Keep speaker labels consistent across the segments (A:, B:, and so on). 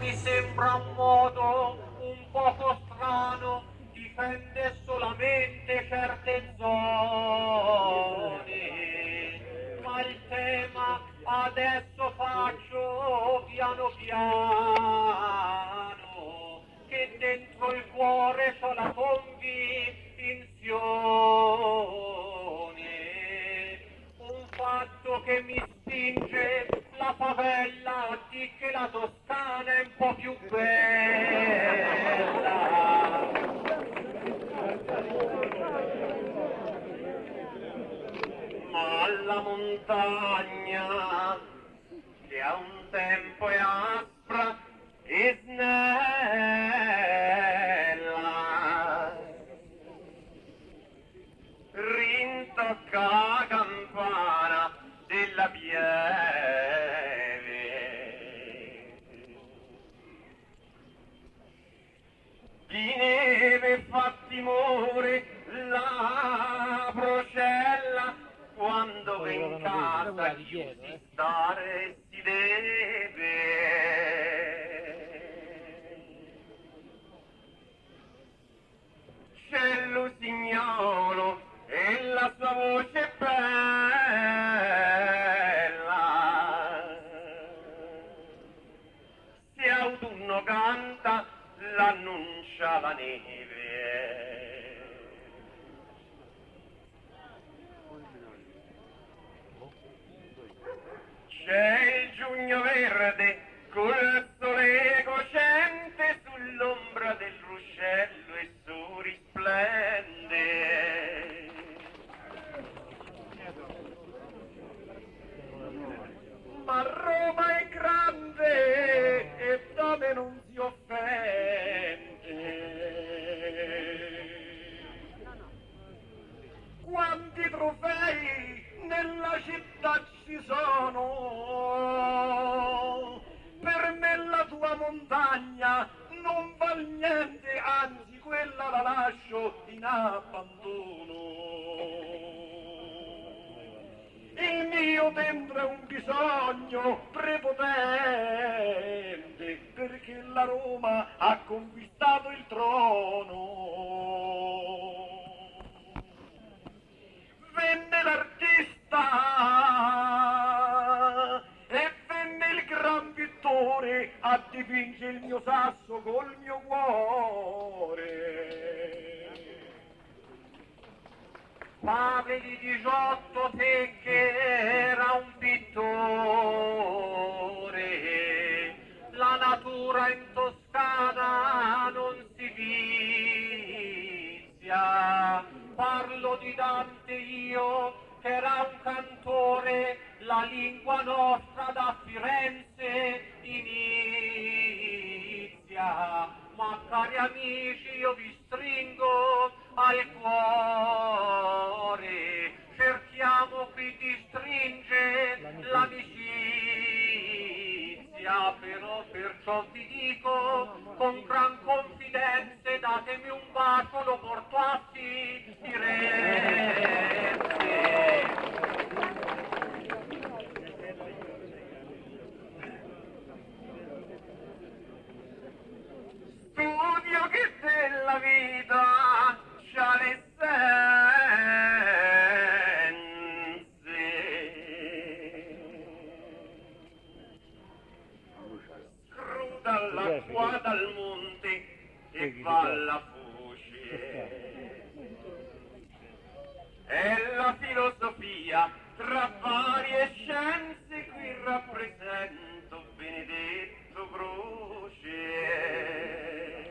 A: mi sembra un modo un poco strano, difende solamente certe zone, ma il tema adesso faccio piano piano, che dentro il cuore c'ho la convinzione, un fatto che mi spinge la favella a dire che la Toscana è un po' più bella. Ma la montagna, che a un tempo è aspra e snella, rintocca la campana della pieve, di neve fa timore la procella, quando in casa chiusi stare si deve. C'è l'usignolo e la sua voce bella, se autunno canta l'annuncia la neve. C'è il giugno verde col sole cocente sull'ombra del ruscello e su risplende. Ma Roma è grande e da me non si offende. Quanti trofei nella città ci sono, per me la tua montagna non val niente, anzi quella la lascio in abbandono. Il mio dentro è un bisogno prepotente, perché la Roma ha conquistato il trono. Venne l'artista e venne il gran pittore a dipingere il mio sasso col mio cuore. Parli di 18 te che era un pittore, la natura in Toscana non si vizia. Parlo di Dante io, che era un cantore, la lingua nostra da Firenze inizia. Ma cari amici, io vi stringo al cuore, cerchiamo qui di stringere l'amicizia, però perciò vi dico con gran confidenza, datemi un bacio, lo porto a Firenze. Studio che della vita c'ha le sense, cruda l'acqua dal monte e va alla foce, è la filosofia tra varie scienze, qui rappresento Benedetto Croce.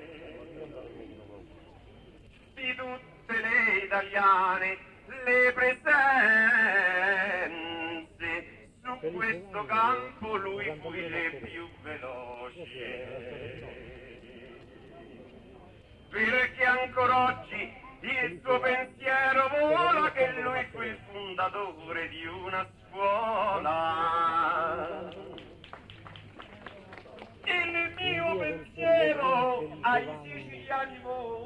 A: Di tutte le italiane le presenze, su questo campo lui fu il più veloce, perché ancora oggi il suo pensiero vola che lui fu il fondatore di una scuola. Il mio pensiero ai siciliani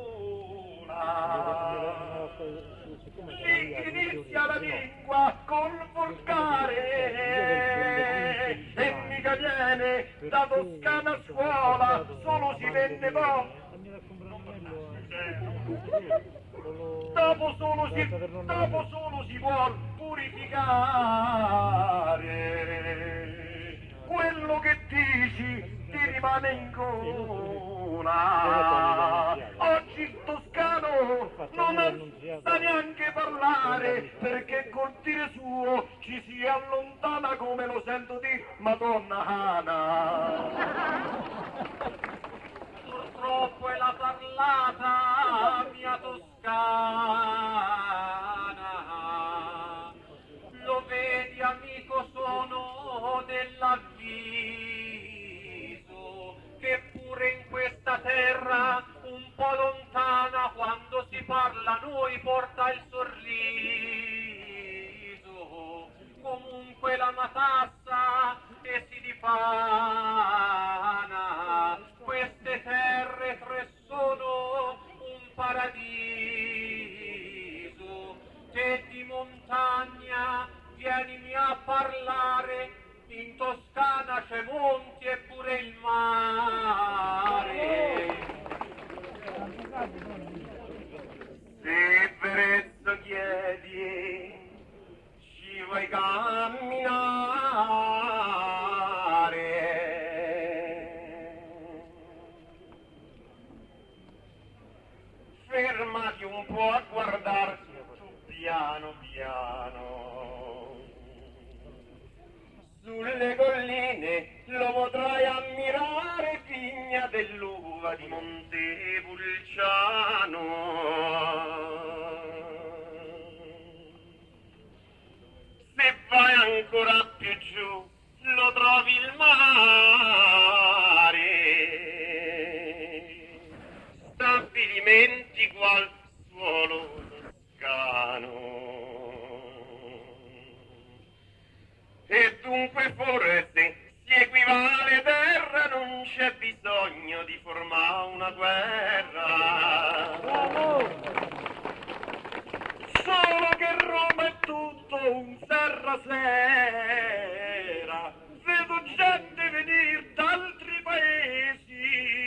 A: vola, lì inizia la lingua col volgare e mica viene da Toscana a scuola solo si venne dopo. Dopo solo si vuol purificare. Quello che dici ti rimane in gola. Oggi il toscano non sa neanche parlare perché col dire suo ci si allontana come lo sento di Madonna Ana. Purtroppo è la parlata mia toscana. Lo vedi amico, sono dell'avviso che pure in questa terra un po' lontana quando si parla noi porta il sorriso. Comunque la matassa e si dipana. Queste terre tre sono un paradiso. Te di montagna vienimi a parlare, in Toscana c'è monti e pure il mare. Se Verezzo chiedi, ci vuoi camminare? Fermati un po' a guardarsi su piano piano. Sulle colline lo potrai ammirare, vigna dell'uva di Montepulciano. Se vai ancora più giù lo trovi il mare. Stabilimenti qual suolo toscano. E dunque forse si equivale terra, non c'è bisogno di formare una guerra. Solo che Roma è tutto un serra-sera. Vedo gente venire d'altri paesi.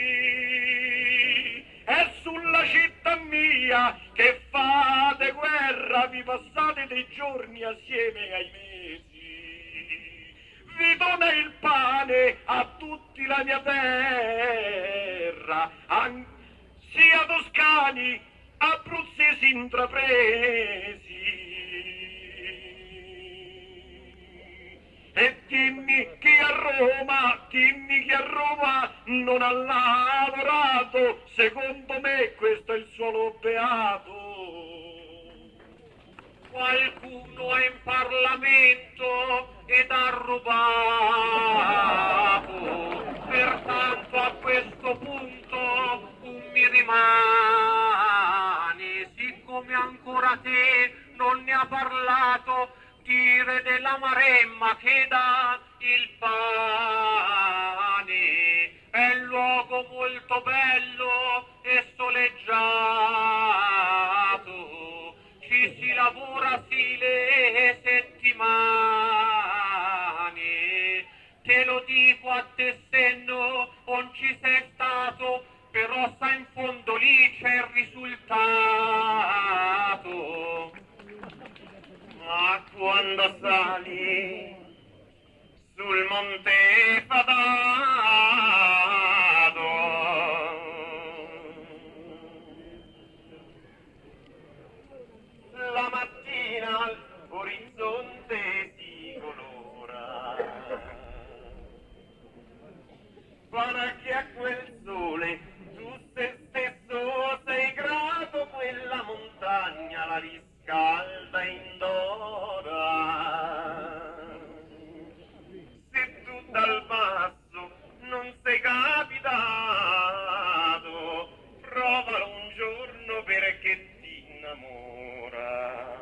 A: È sulla città mia che fate guerra, vi passate dei giorni assieme ai mesi. Vi dona il pane a tutti la mia terra, sia toscani, abruzzesi intrapresi. E dimmi chi a Roma non ha lavorato, secondo me questo è il suolo beato. Qualcuno è in Parlamento ed ha rubato, pertanto a questo punto mi rimane, siccome ancora te non ne ha parlato, dire della Maremma che dà il pane. È un luogo molto bello e soleggiato, ci si lavora sì le settimane. Te lo dico a te se non ci sei stato, però sta in fondo lì c'è il risultato. Ma quando sali sul Monte Fadato, la mattina l'orizzonte si colora, guarda che a quel sole tu te stesso sei grato, quella montagna la riscalda indora. Se tu dal basso non sei capitato, provalo un giorno perché ti innamora.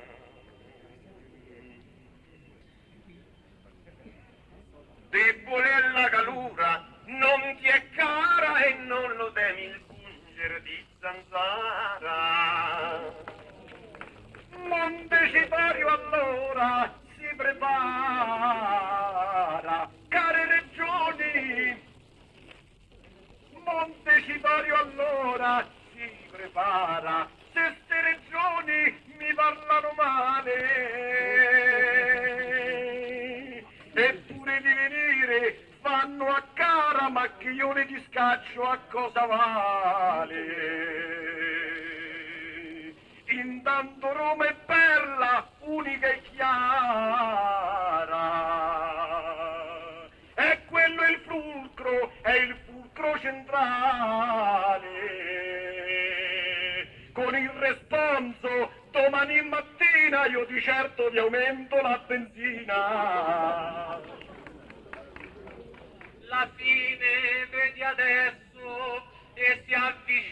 A: Debole è la calura, non ti è cara e non lo temi il pungere di zanzara. Montecitorio allora si prepara, care regioni Recitorio allora si prepara, se ste regioni mi parlano male, eppure di venire fanno a cara, macchione di scaccio a cosa vale? Intanto Roma è bella, unica e chiara, e quello è il fulcro centrale, con il responso domani mattina io di certo vi aumento la benzina.
B: La fine vedi adesso e si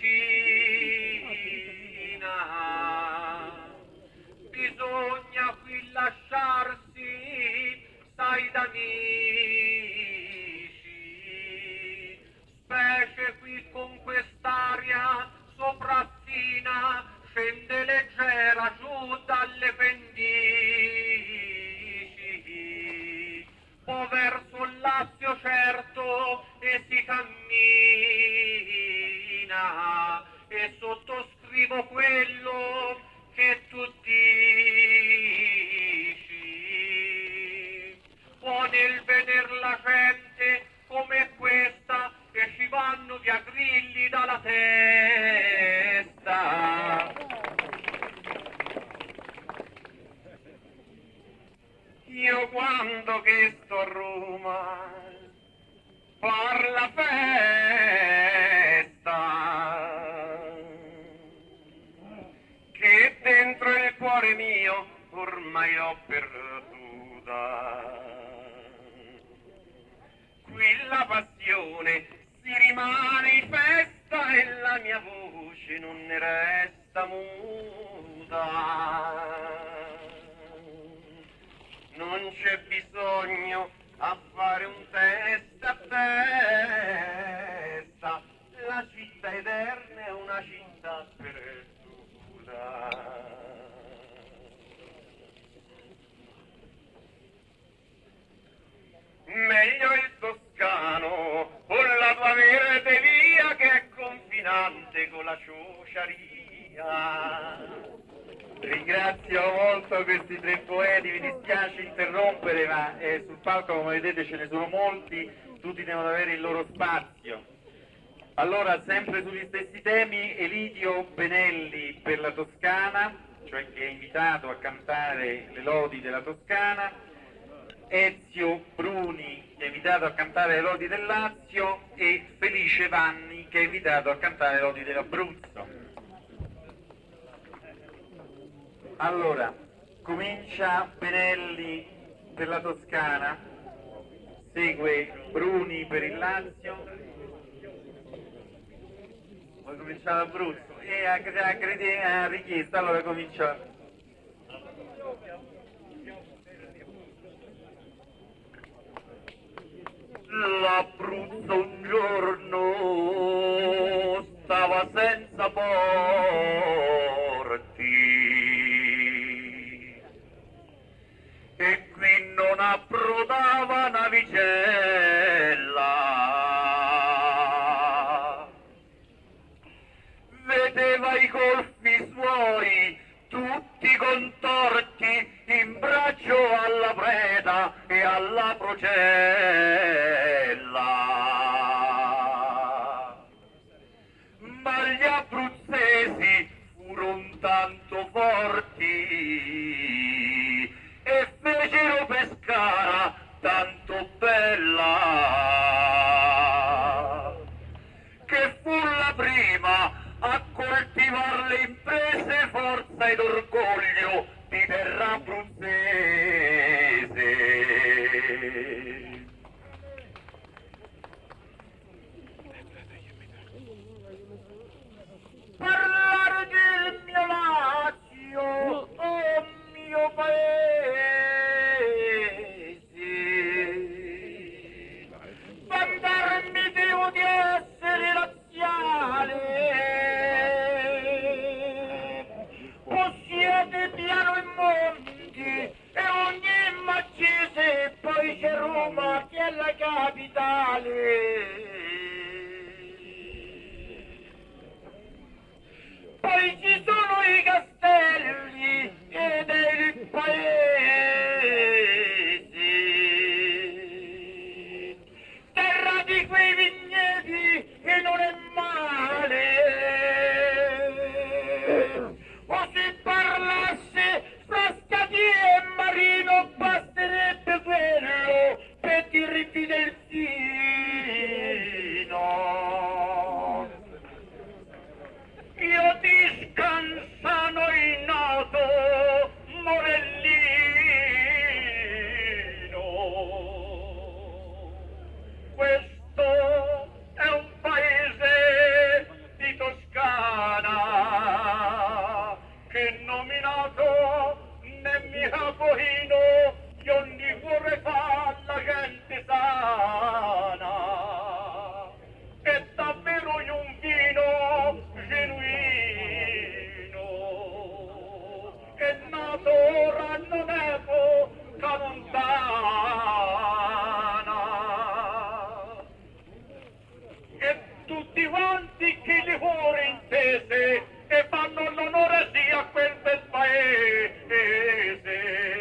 B: avvicina, bisogna qui lasciarsi, sai, d'amici, specie qui con quest'aria sopraffina, scende leggera giù dalle pendici, po' verso il Lazio certo e si cammina, e sottoscrivo quello che tu dici. Può nel veder la gente come questa che ci vanno via grilli dalla testa.
A: Io quando che sto a Roma parla festa, che dentro il cuore mio ormai ho perduta. Qui la passione si rimane in festa e la mia voce non ne resta muta. Non c'è bisogno a fare un test a testa, la città eterna è una città perduta. Meglio il toscano con la tua verde via che è confinante con la ciociaria. Ringrazio molto questi tre poeti, mi dispiace interrompere, ma sul palco come vedete ce ne sono molti, tutti devono avere il loro spazio. Allora, sempre sugli stessi temi, Elidio Benelli per la Toscana, cioè che è invitato a cantare le lodi della Toscana, Ezio Bruni che è invitato a cantare le lodi del Lazio e Felice Vanni che è invitato a cantare le lodi dell'Abruzzo. Allora, comincia Benelli per la Toscana, segue Bruni per il Lazio, poi comincia l'Abruzzo e a richiesta allora comincia. L'Abruzzo un giorno stava senza porti e qui non approdava navicella, vedeva i golfi suoi tutti contorti in braccio alla preda e alla procella, ma gli abruzzesi furono tanto forti e fecero Pescara tanto bella che fu la prima a coltivare le imprese, forza ed orgoglio di terra abruzzese. Parlare del mio Lazio, oh mio paese, vantarmi devo di essere laziale, possiede piano e monti e ogni maccese, poi c'è Roma che è la capitale. poi ci sono i castelli ed è il paese, terra di quei vigneti che non è male, o se parlasse Frascati e Marino basterebbe quello per dirvi del vino. Io ti scansano il noto Morellino. Questo è un paese di Toscana che nominato né mica pochino di ogni cuore fa la gente sana. È davvero un vino genuino, è nato ora non epoca lontana, e tutti quanti chi li cuore intese e fanno l'onore sì a quel bel paese.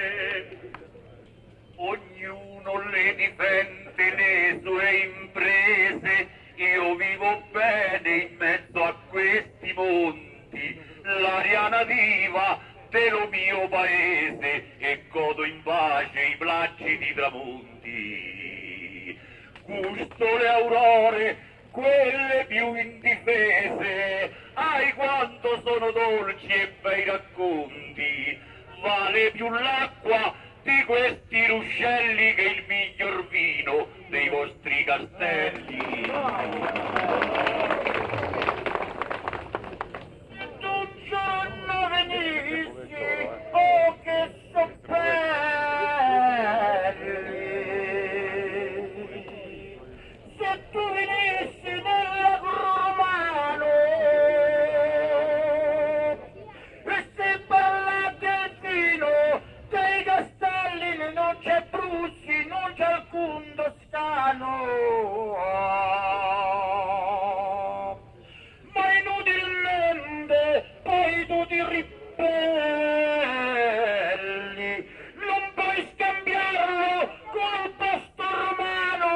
A: Ognuno le difende le sue imprese, io vivo bene in mezzo a questi monti, l'aria nativa dello mio paese, e godo in pace i placidi tramonti. Gusto le aurore, quelle più indifese, ai quanto sono dolci e bei racconti, vale più l'acqua di questi ruscelli che il miglior vino dei vostri castelli. Un giorno venissi, oh che son belli, se tu venissi nella romano e se parlate il vino dei castelli non c'è Brussi, non c'è alcun toscano, ma inutilmente poi tu ti ribelli, non puoi scambiarlo col posto romano,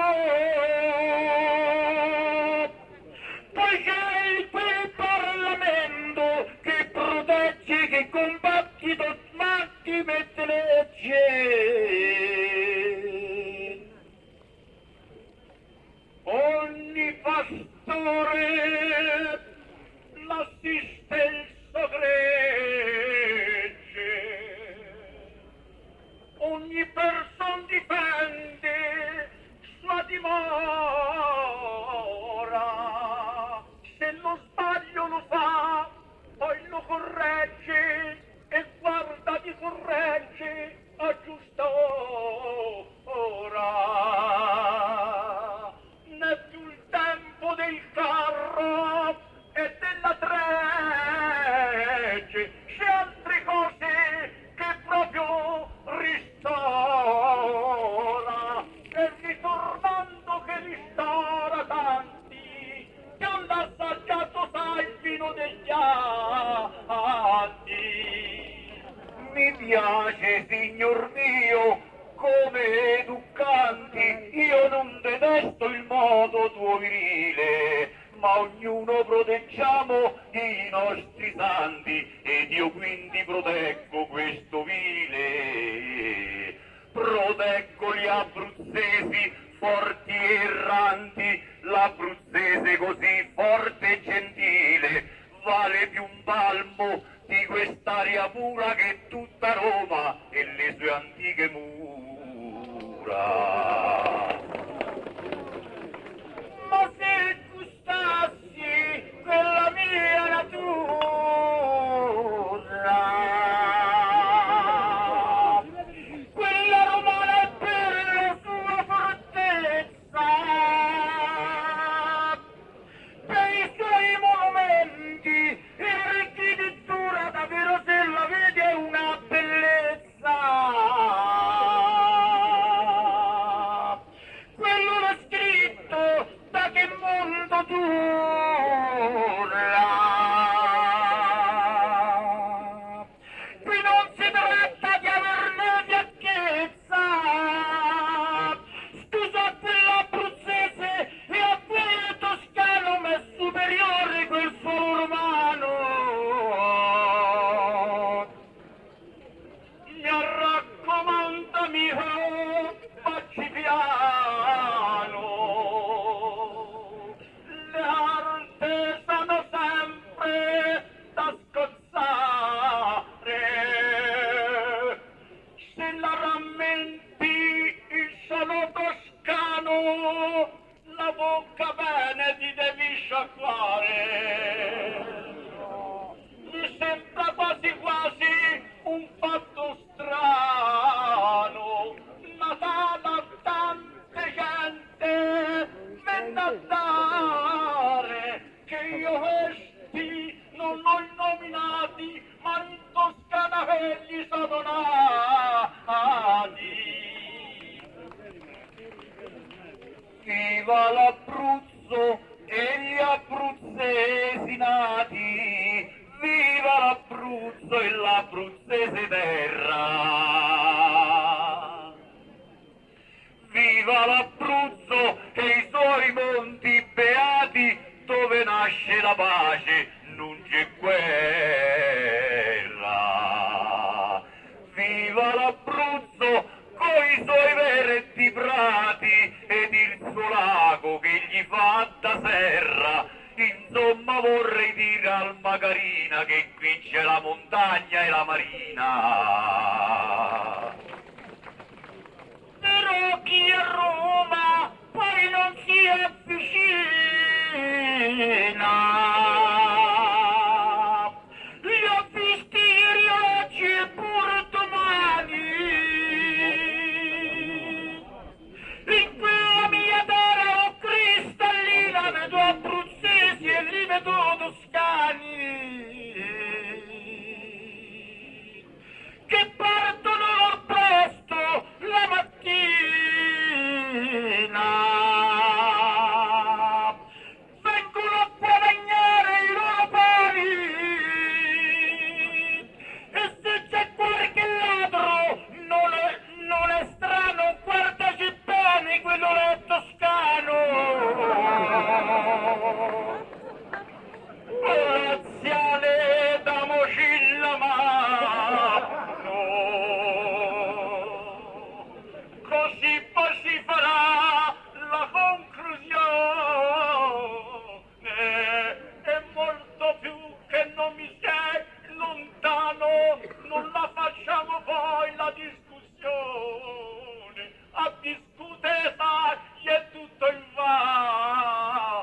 A: poi c'è quel Parlamento che protegge, che combatti smatti, mette legge. Ogni pastore l'assiste il suo gregge, ogni person difende sua dimora, se lo sbaglio lo fa poi lo corregge e guarda di corregge a giusta ora. N'è più il tempo del carro e della tregge, c'è altre cose che proprio ristora, e ritornando che ristora tanti che han assaggiato sai il vino degli anni. Mi piace, signor mio, come educanti, io non detesto il modo tuo virile, ma ognuno proteggiamo i nostri santi, ed io quindi proteggo questo vile. Proteggo gli abruzzesi forti e erranti, l'abruzzese così forte e gentile, vale più un palmo di quest'aria pura che tutta Roma e le sue antiche mura. Ma se gustassi quella mia natura, quella romana è per la sua fortezza, per i suoi monumenti e architettura, davvero se la vedi è una bellezza. rammenti il sono toscano, la bocca bene ti devi sciacquare. Mi sembra quasi quasi un fatto strano, Natale tante gente venne a dare, che io questi non l'ho nominati, ma in Toscana quelli sono nati. Viva l'Abruzzo e gli abruzzesi nati, viva l'Abruzzo e l'abruzzese terra. Viva l'Abruzzo e i suoi monti beati, dove nasce la pace, non c'è guerra. Viva l'Abruzzo coi suoi verdi prati ed il suo lago che gli fa da serra. Insomma vorrei dire al Macarina che qui c'è la montagna e la marina. Però chi a Roma poi non si avvicina. Li ho visti ieri, oggi e pure domani. In quella mia terra cristallina vedo abruzzesi e li vedo toscani che partono presto la mattina, vengono a guadagnare i loro pani, e se c'è qualche ladro non è strano, guardaci bene, quello è toscano. Graziale da Mocilla mano, così poi si farà la conclusione, e molto più che non mi sei lontano, non la facciamo poi la discussione, a discutere sai è tutto in vano.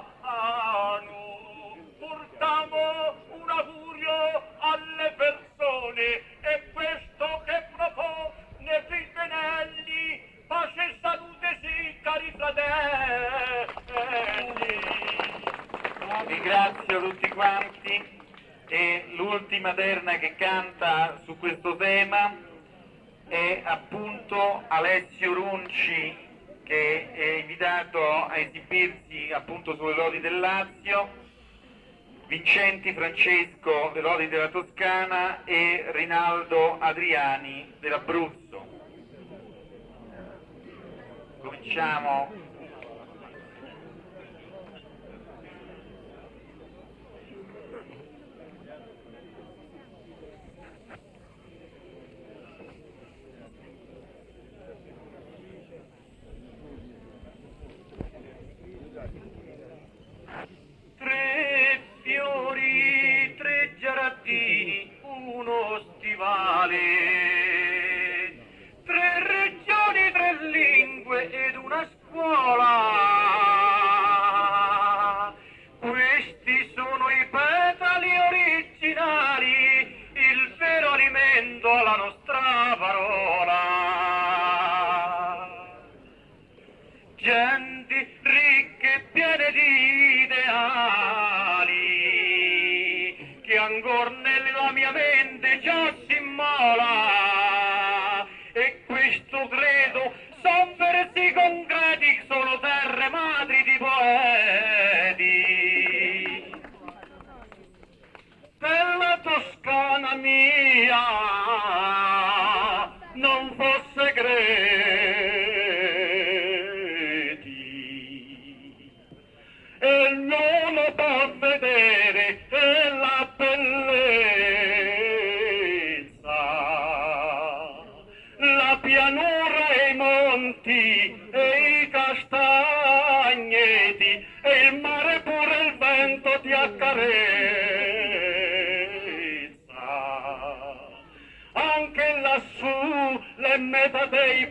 A: Portiamo un augurio alle persone, e questo che propone Prisbenelli, pace e salute sì, cari fratelli. Ringrazio tutti quanti, e l'ultima terna che canta su questo tema è appunto Alessio Runci, che è invitato a esibirsi appunto sulle lodi del Lazio, Vincenti Francesco delle lodi della Toscana e Rinaldo Adriani dell'Abruzzo. Cominciamo. Tre fiori, tre giardini, uno stivale, tre regioni, tre lingue ed una scuola. Questi sono i petali originali, il vero alimento alla nostra parola. Genti ricche e piene di ideali, che ancora nella mia mente già si immola, e questo credo son versi concreti, sono terre madri di poeti. Per la Toscana mia non fosse e non lo può vedere la bellezza, la pianura e i monti e i castagneti e il mare pure il vento ti accarezza. Anche lassù le è metà dei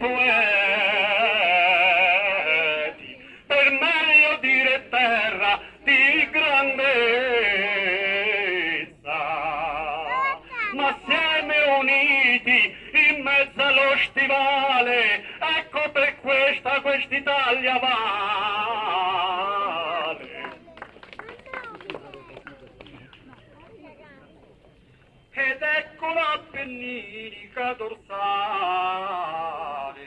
A: poeti, per meglio dire terra di grandezza, ma assieme uniti in mezzo allo stivale, ecco per quest'Italia vale. Ed ecco l'Appenninica dorsale,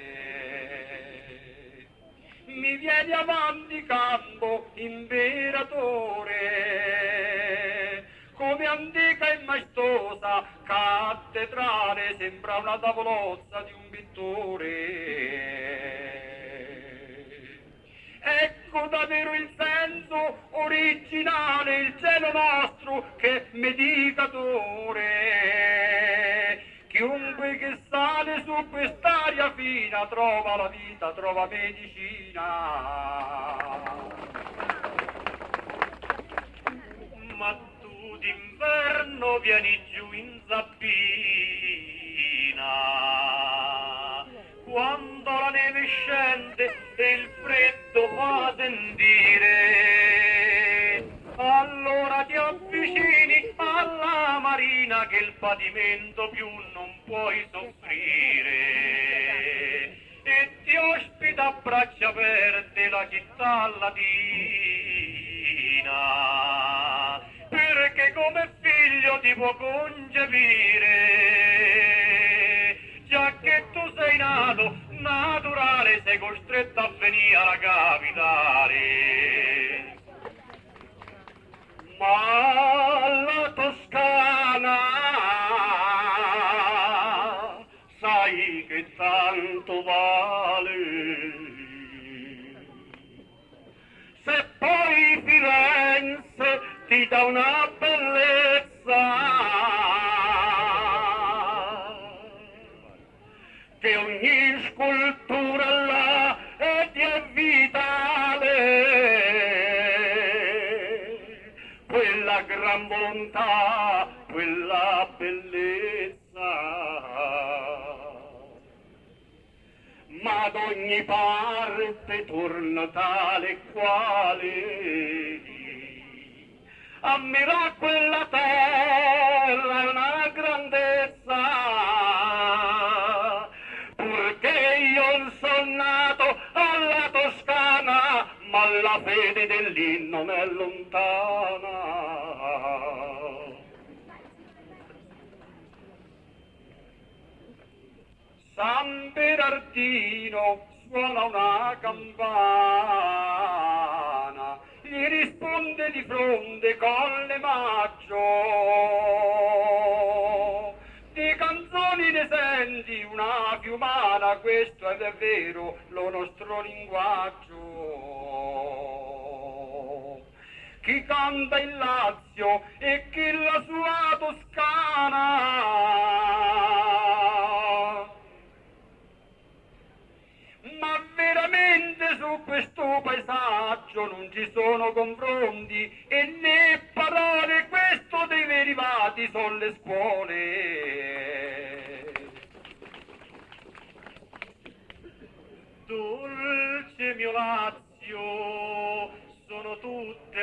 A: mi viene avanti campo imperatore, come antica e maestosa cattedrale sembra una tavolozza di un pittore. Ecco davvero il senso originale, il cielo nostro che medicatore. Chiunque che sale su quest'aria fina trova la vita, trova medicina. Ma tu d'inverno vieni giù in zappina, quando la neve scende e il freddo fa sentire, allora ti avvicini alla marina che il patimento più non puoi soffrire, e ti ospita a braccia aperte la città latina, perché come figlio ti può concepire, già che tu sei nato naturale, sei costretto a venire alla capitale. Ma la Toscana sai che tanto vale, se poi Firenze ti dà una bellezza che ogni scultura là è vitale, quella gran volontà, quella bellezza, ma ad ogni parte torna tale e quale, ammira quella terra è una grandezza, purché io son nato alla Toscana, ma la fede dell'inno m'è lontana. San Bernardino suona una campana, gli risponde di fronte con le maggio. Di canzoni ne senti una fiumana, questo è vero lo nostro linguaggio. Chi canta il Lazio e chi la sua Toscana, ma veramente su questo paesaggio non ci sono confronti e né parole, questo dei derivati sono le scuole. Dolce mio Lazio, sono tutte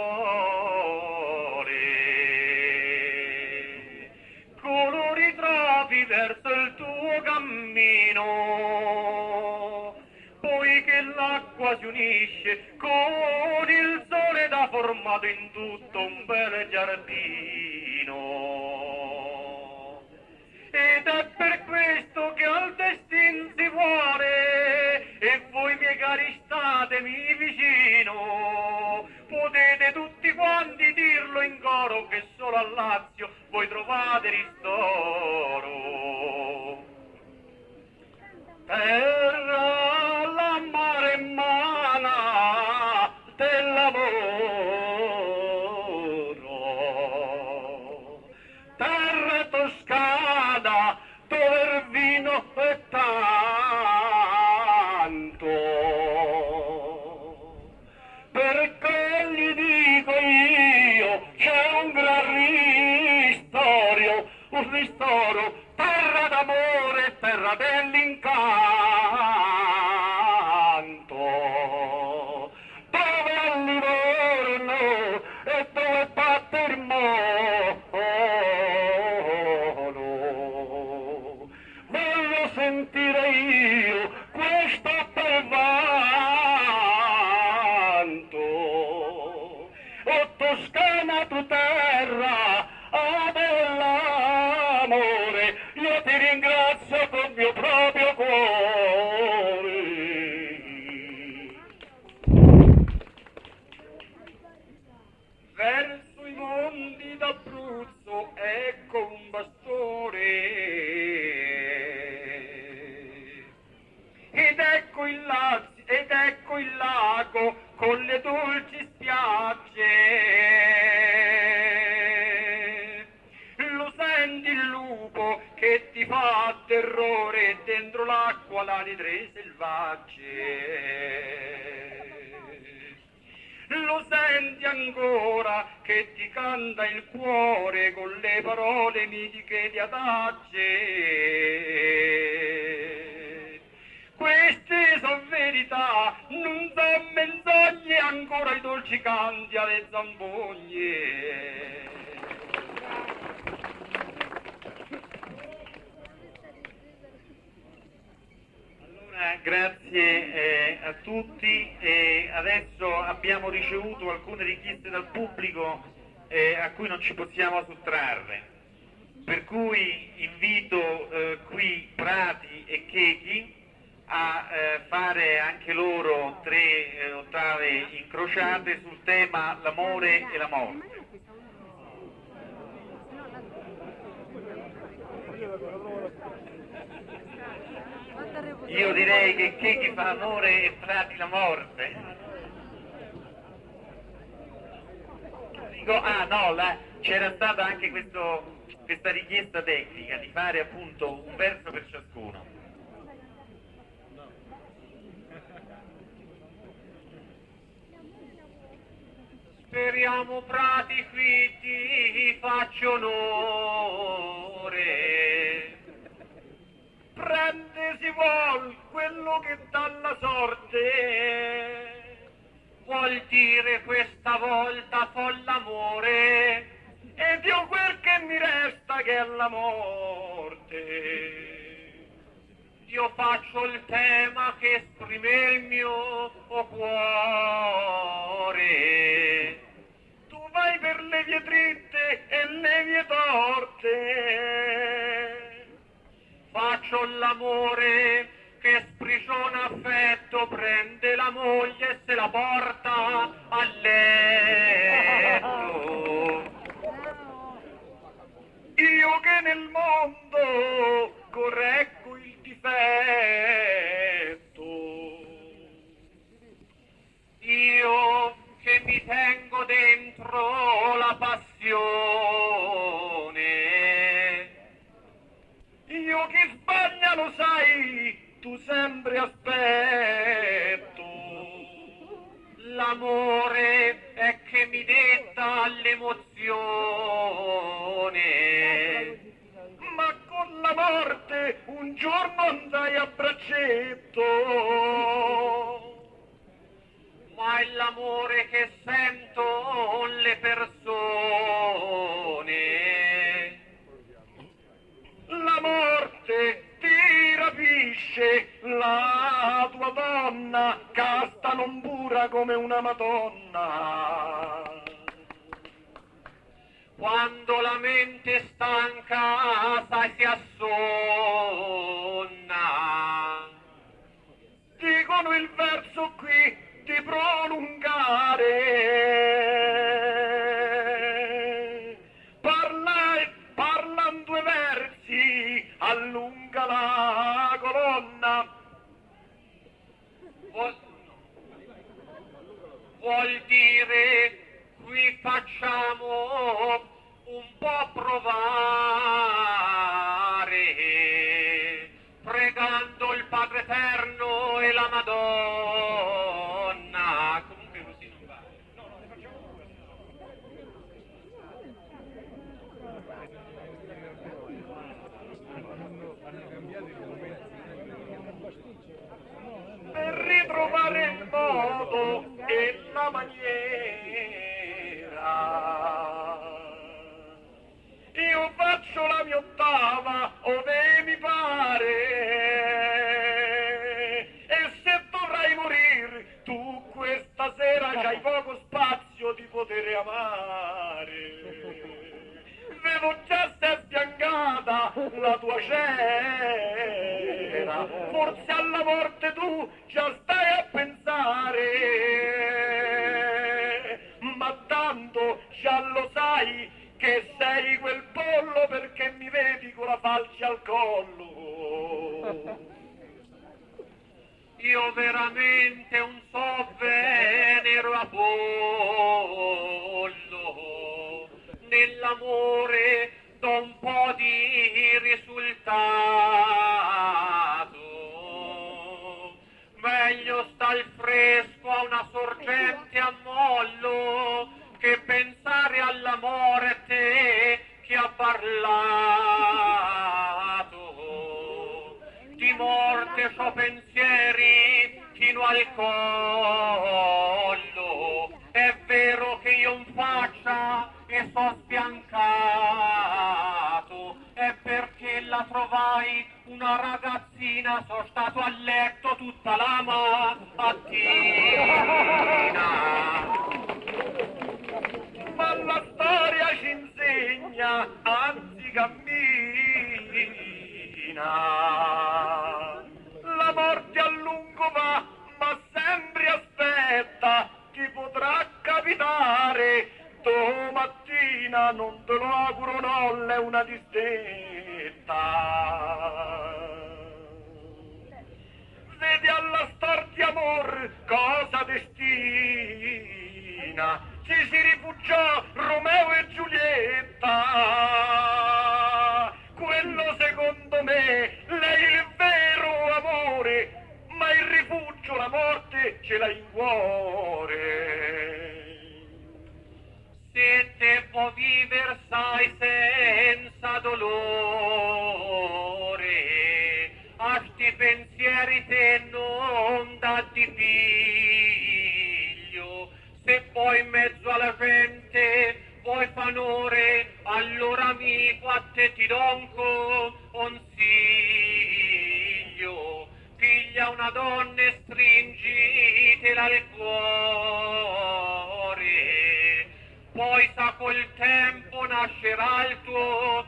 A: aiuole, colori trovi verso il tuo cammino, poi che l'acqua si unisce con il sole da formato in tutto un bel giardino. Ed è per questo che al destin si vuole, e voi miei cari statemi vicino, potete tutti quanti dirlo in coro che solo a Lazio voi trovate ristoro. Terra la mare mana del lavoro, terra toscana dove il vino è tanto, perché gli dico io c'è un gran ristoro, terra d'amore, terra dell'inganno. sentire io questo bel vanto. O Toscana tu terra, dell'amore, io ti ringrazio col mio proprio cuore. Verso i mondi d'Abruzzo ecco un bastore, ed ecco il lago con le dolci spiagge. Lo senti il lupo che ti fa terrore dentro l'acqua l'anidre selvagge. Lo senti ancora che ti canta il cuore con le parole mitiche di adagio. Queste sono verità, non sono menzogne, ancora i dolci canti alle zampogne.
C: Grazie a tutti. Adesso abbiamo ricevuto alcune richieste dal pubblico a cui non ci possiamo sottrarre, per cui invito qui Prati e Chechi a fare anche loro 3 ottave incrociate sul tema l'amore e la morte. Io direi che Chechi fa l'amore e Prati la morte. Dico, c'era stata anche questa richiesta tecnica di fare appunto un verso per ciascuno.
B: Speriamo Prati qui ti faccia onore.
A: Prende si vuol quello che dà la sorte,
B: Vuol dire questa volta fo l'amore,
A: ed io quel che mi resta che è la morte.
B: io faccio il tema che esprime il mio cuore.
A: Tu vai per le vie dritte e le vie torte.
B: Faccio l'amore che sprigiona affetto, prende la moglie e se la porta a letto.
A: Io che nel mondo correggo il difetto,
B: Io che mi tengo dentro la passione.
A: io che sbaglia lo sai, tu sempre aspetto.
B: L'amore è che mi detta l'emozione.
A: Ma con la morte un giorno andai a braccetto.
B: Ma è l'amore che sento le persone.
A: La morte ti rapisce, la tua donna, casta non pura come una madonna.
B: Quando la mente stanca si assonna.
A: Dicono il verso qui di prolungare. Parlan 2 versi, allunga la colonna.
B: Vuol dire qui facciamo un po' provare, pregando il Padre Eterno e la Madonna. Comunque così non va. Ne facciamo
A: Per ritrovare il modo e la maniera. Io faccio la mia ottava ove mi pare. c'era, forse alla morte tu già stai a pensare, ma tanto già lo sai che sei quel pollo perché mi vedi con la falce al collo.
B: Io veramente un so venero a pollo, nell'amore do un po' di risultato, meglio sta il fresco a una sorgente a mollo che pensare alla morte che ha parlato. Di morte c'ho pensieri fino al collo, è vero che io in faccia e so sbiancato, è perché la trovai una ragazzina, sono stato a letto tutta la mattina.
A: Ma la storia ci insegna, anzi cammina. La morte a lungo va, ma sempre aspetta, ti potrà capitare. Domattina non te lo auguro, non è una distetta. Vedi alla storti amor cosa destina, ci si rifugiò Romeo e Giulietta. Quello secondo me lei il vero amore, ma il rifugio, la morte ce l'ha in cuore.
B: Se te può viver sai senza dolore, a sti pensieri te non dà di piglio. Se poi in mezzo alla gente vuoi fanore, allora amico a te ti do un consiglio. Piglia una donna e stringitela al cuore, poi sa col tempo nascerà il tuo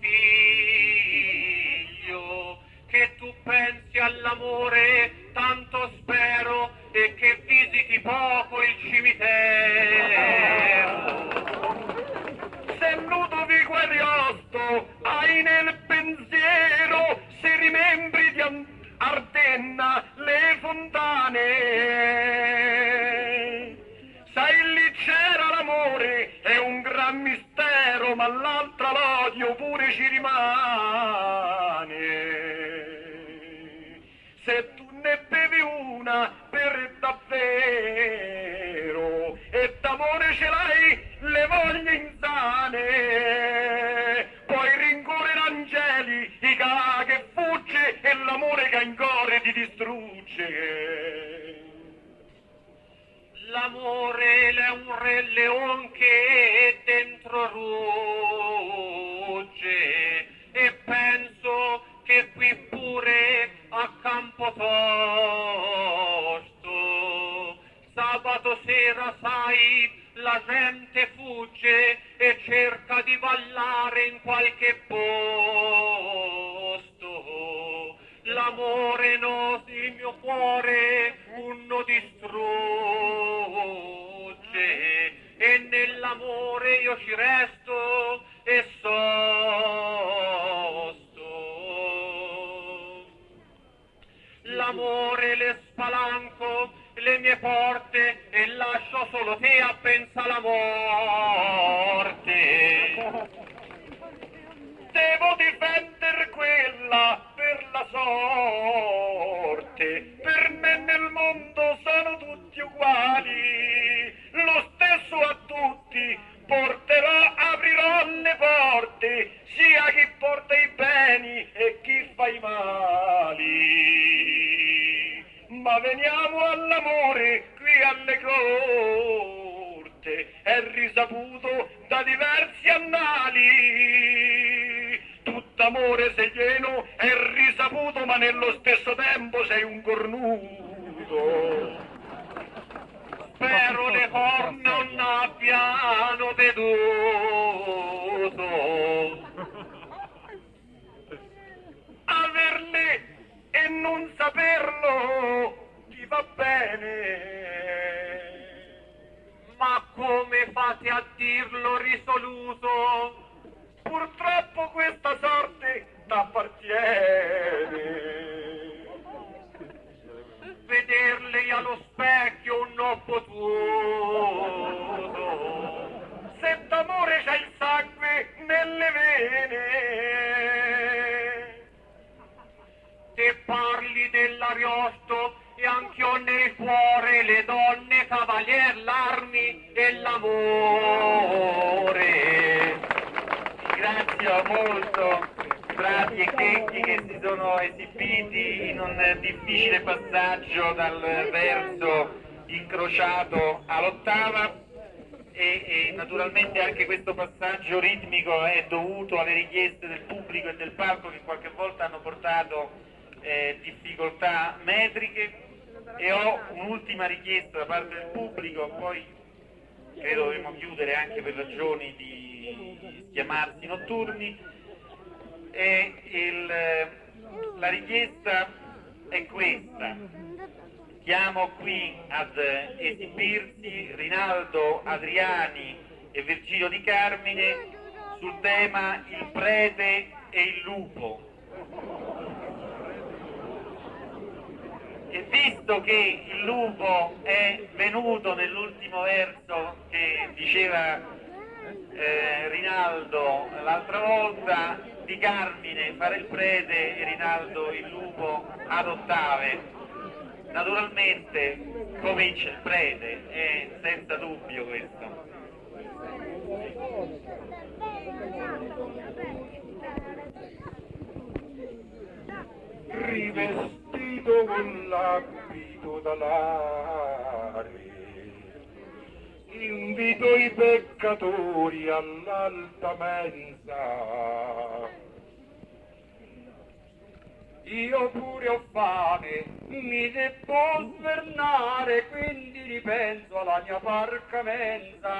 B: figlio. Che tu pensi all'amore, tanto spero, e che visiti poco il cimitero.
A: Se nudo di Gueriosto hai nel pensiero, se rimembri di Ardenna le fontane, sai lì c'era l'amore, è un gran mistero, ma l'altra l'odio pure ci rimane. Se tu ne bevi una per davvero e d'amore ce l'hai le voglie insane, poi rincorrere angelica che fugge e l'amore che in cuore ti distrugge.
B: L'amore è un re leon che dentro rugge, e penso che qui pure a Campotosto sabato sera sai la gente fugge e cerca di ballare in qualche posto. L'amore no, il mio cuore uno distrugge, e nell'amore io ci resto e sosto. L'amore le spalanco le mie porte e lascio solo te a pensa alla morte.
A: Devo difender quella per la sorte, per me nel mondo sono tutti uguali, lo stesso a tutti porterò, aprirò le porte, sia chi porta i beni e chi fa i mali. Ma veniamo all'amore qui alle corte, è risaputo da diversi annali. Tutt'amore sei pieno, è risaputo, ma nello stesso tempo sei un cornuto.
B: Spero le corna non abbiano veduto.
A: e non saperlo ti va bene.
B: Ma come fate a dirlo risoluto?
A: Purtroppo questa sorte t'appartiene.
B: Vederli allo specchio non ho potuto.
A: Se d'amore c'hai il sangue nelle vene.
B: Te parli dell'Ariosto e anch'io nel cuore le donne, cavalier, l'armi e l'amore.
C: Ringrazio molto Prati e Checchi che si sono esibiti in un difficile passaggio dal verso incrociato all'ottava e naturalmente anche questo passaggio ritmico è dovuto alle richieste del pubblico e del palco che qualche volta hanno portato difficoltà metriche, e ho un'ultima richiesta da parte del pubblico, poi credo dovremo chiudere anche per ragioni di schiamarsi notturni. La richiesta è questa: chiamo qui ad esibirsi Rinaldo Adriani e Virgilio Di Carmine sul tema Il prete e il lupo. E visto che il lupo è venuto nell'ultimo verso che diceva Rinaldo l'altra volta, Di Carmine fare il prete e Rinaldo il lupo ad ottave, naturalmente comincia il prete, è senza dubbio questo.
A: Rivestito con l'abito d'alare, invito i peccatori all'alta mensa. Io pure ho fame, mi devo svernare, quindi ripenso alla mia parca mensa.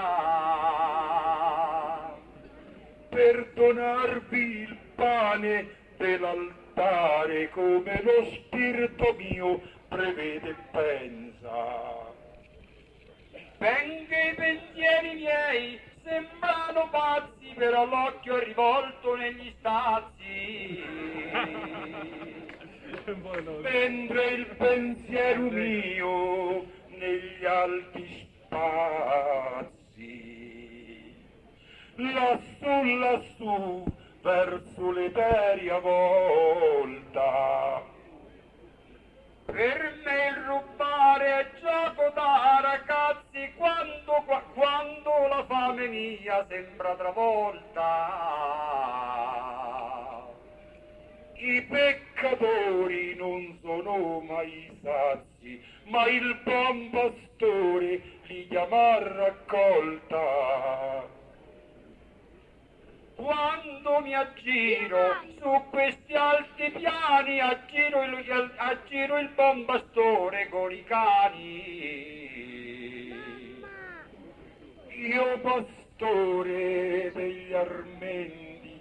A: Per donarvi il pane dell'altare come lo spirito mio prevede e pensa. Benché i pensieri miei sembrano pazzi, però l'occhio è rivolto negli spazi. Mentre il pensiero mio negli alti spazi, lassù, lassù, verso l'eterea volta. Per me il rubare è gioco da ragazzi quando la fame mia sembra travolta. I peccatori non sono mai sazi, ma il buon pastore li chiama a raccolta. Quando mi aggiro su questi alti piani, aggiro il buon pastore con i cani. Io pastore degli armendi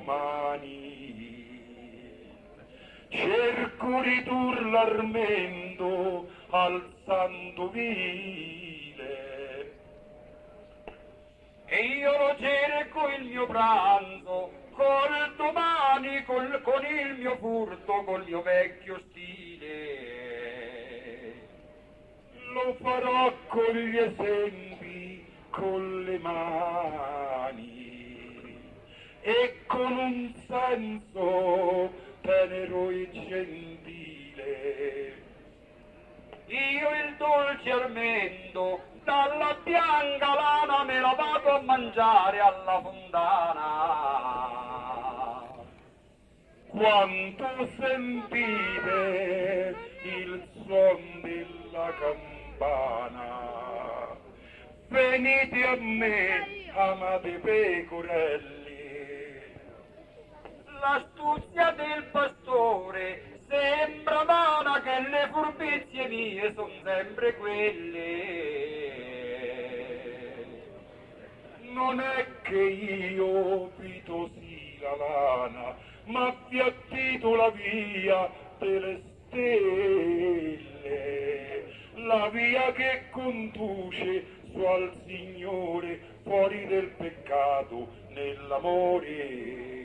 A: umani, cerco ridur l'armendo al santo vile. E io lo cerco il mio pranzo, col domani, con il mio furto, col mio vecchio stile. Lo farò con gli esempi, con le mani, e con un senso tenero e gentile. Io il dolce armendo, dalla bianca lana me la vado a mangiare alla fontana. Quanto sentite il suon della campana, venite a me, amate pecorelli. L'astuzia del pastore sembra vana, che le furbizie mie son sempre quelle. Non è che io pitosi la lana, ma appiattito la via tutte le stelle, la via che conduce su al Signore, fuori del peccato, nell'amore.